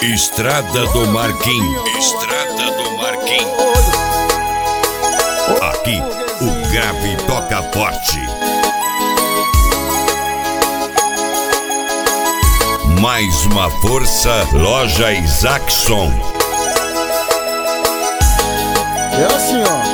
Estrada do Marquinhos. Estrada do Marquinhos. Aqui o grave toca forte. Mais uma força, Loja Isaacson. É assim, ó.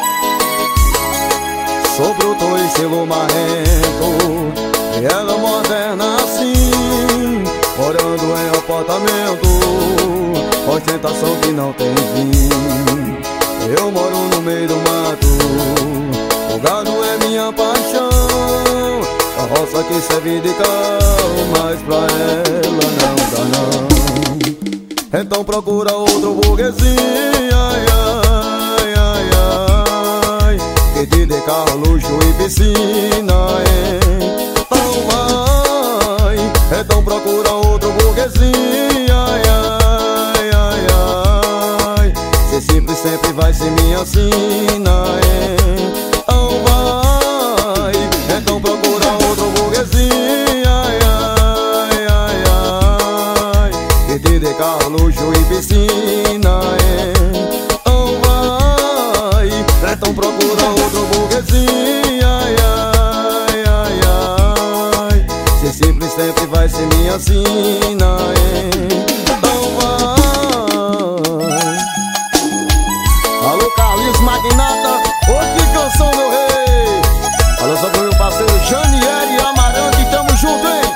Sou bruto e estilo marrento, e ela moderna assim, morando em apartamento, ostentação que não tem fim. Eu moro no meio do mato, o gado é minha paixão, a roça que serve de carro, mas pra ela não dá não. Então procura outro burguesinho, ai, ai, ai, ai, que te dê carro, luxo e piscina, hein? Oh, vai. Então procura outro burguesinho, ai, ai, ai, ai, ser simples sempre vai ser minha sina, hein? Oh, vai. Então procura outro burguesinho, ai, ai, ai, ai, que te dê carro, luxo e piscina, hein? Oh, vai. Então procura outro burguesinho, ai, ai, ai, ai, ser simples sempre vai ser minha sina, hein? Oh, vai. Alô, Carlinhos Magnata, ô que canção, meu rei. Alô, só pro meu parceiro Janiel Amarante, tamo junto, hein?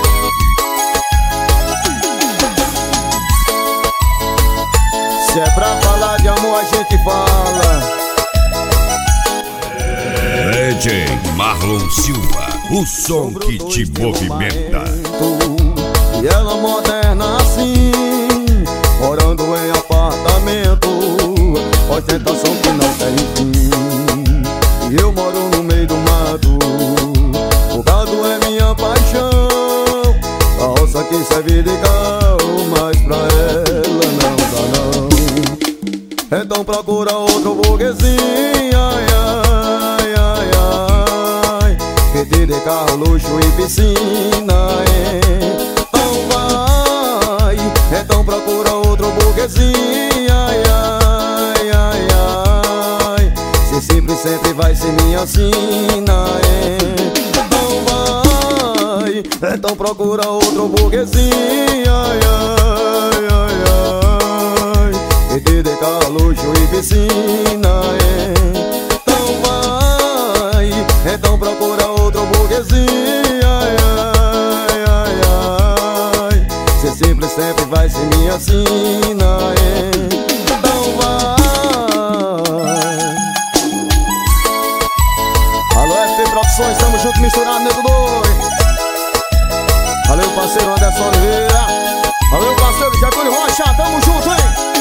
Se é pra falar de amor, a gente fala. DJ Marlon Silva, o som que te movimenta. E ela moderna assim, morando em apartamento, ostentação que não tem fim. E eu moro no meio do mato, o gado é minha paixão, a roça que serve de carro, mas pra ela não dá não. Então procura outro burguesinho, ai, ai, ai, ai, que te dê carro, luxo e piscina, hein? Oh, vai. Então procura outro burguesinho, ai, ai, ai, ai, ser simples sempre vai ser minha sina, hein? Oh, vai. Então procura outro burguesinho, ai, ai, ai, ai, que te dê carro, luxo e piscina, hein? Oh, vai. Então procura outro burguesinho, ai, ai, ai, ai, ser simples sempre vai ser minha sina, hein? Então vai. Alô, FP Produções, tamo junto, misturado, nego doido. Valeu, parceiro Anderson Oliveira. Valeu, parceiro Getúlio Rocha, tamo junto, hein?